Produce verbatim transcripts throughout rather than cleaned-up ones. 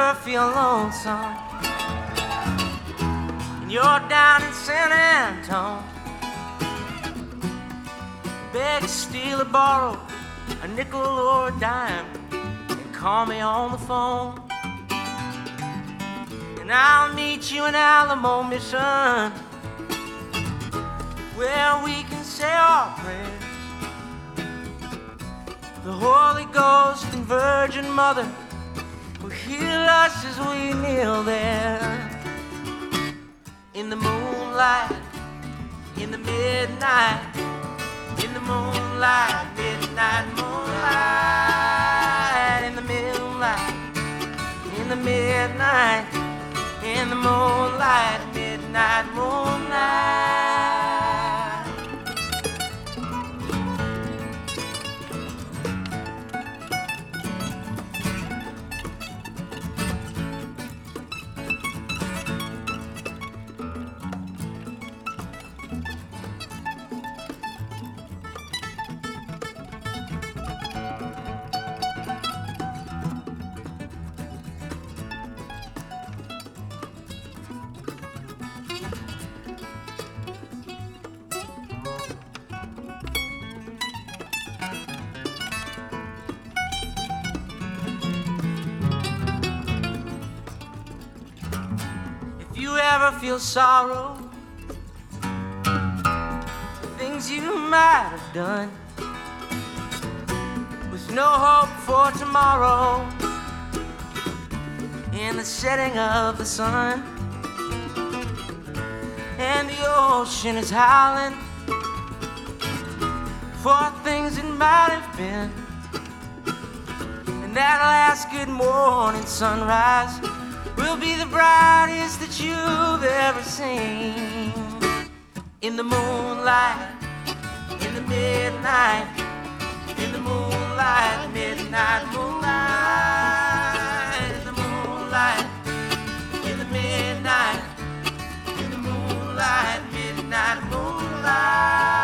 ever feel lonesome and you're down in San Antone, beg, steal, or borrow a nickel or a dime and call me on the phone, and I'll meet you in Alamo Mission, where we can say our prayers. The Holy Ghost and Virgin Mother will heal us as we kneel there. In the moonlight, in the midnight, in the moonlight, midnight moonlight, in the moonlight, in the midnight, in the moonlight, midnight moonlight. If you ever feel sorrow for things you might have done, with no hope for tomorrow, in the setting of the sun, and the ocean is howling for things that might have been, and that last good morning sunrise will be the brightest that you've ever seen. In the moonlight, in the midnight, in the moonlight, midnight moonlight, in the moonlight, in the midnight, in the moonlight, midnight moonlight.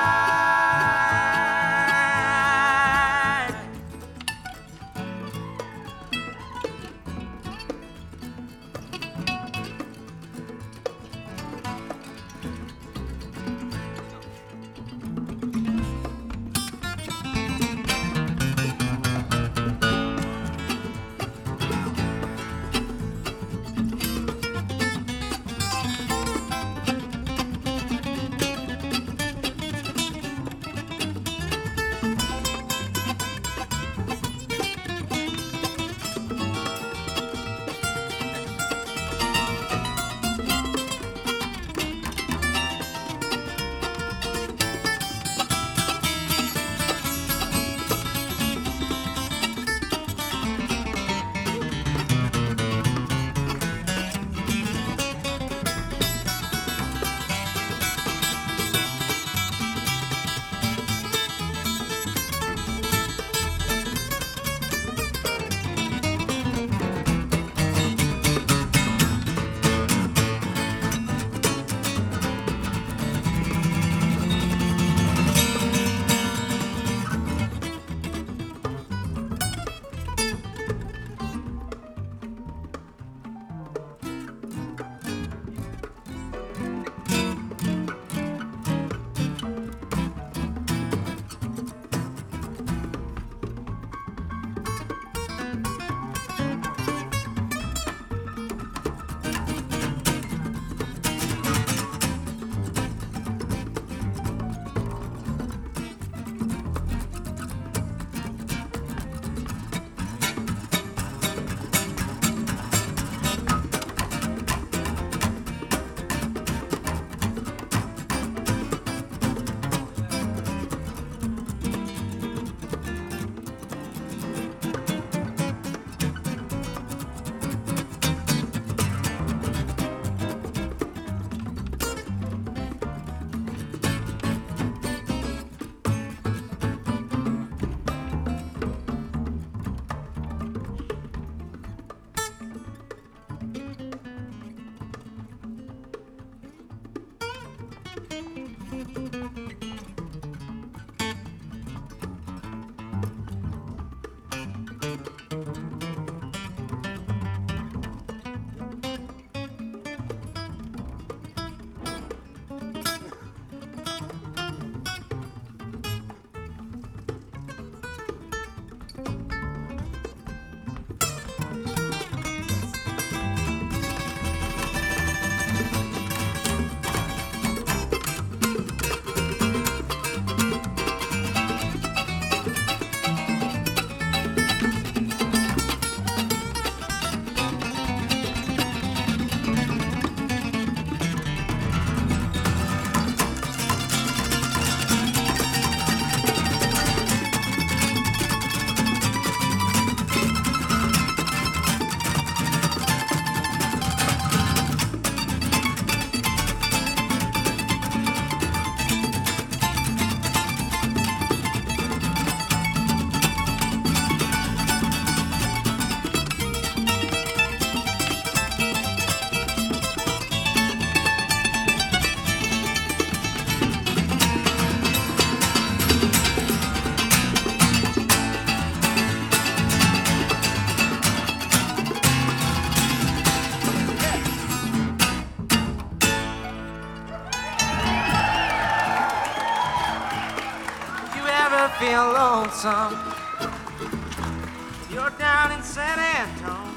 real lonesome. You're down in San Antone.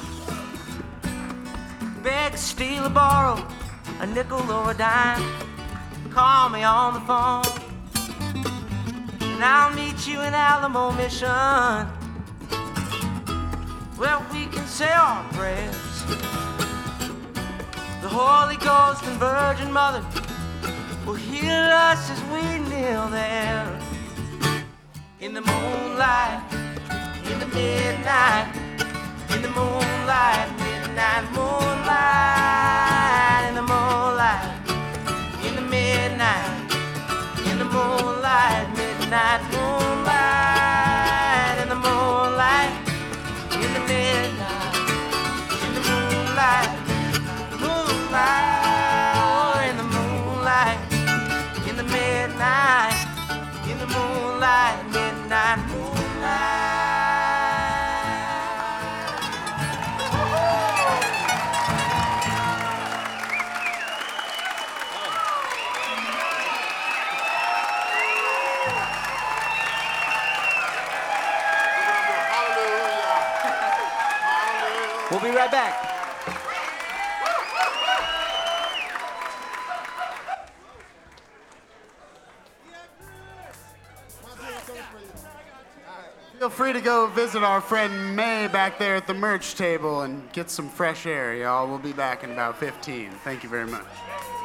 Beg, steal, or borrow a nickel or a dime. Call me on the phone, and I'll meet you in Alamo Mission, where we can say our prayers. The Holy Ghost and Virgin Mother will heal us as we kneel there. In the moonlight, in the midnight, in the moonlight, midnight moonlight, in the moonlight, in the midnight, in the moonlight, midnight moonlight, in the moonlight, in the midnight, in the moonlight, moonlight, oh, in the moonlight, in the midnight, in the moonlight, midnight moonlight. We'll be right back. Feel free to go visit our friend May back there at the merch table and get some fresh air, y'all. We'll be back in about fifteen. Thank you very much.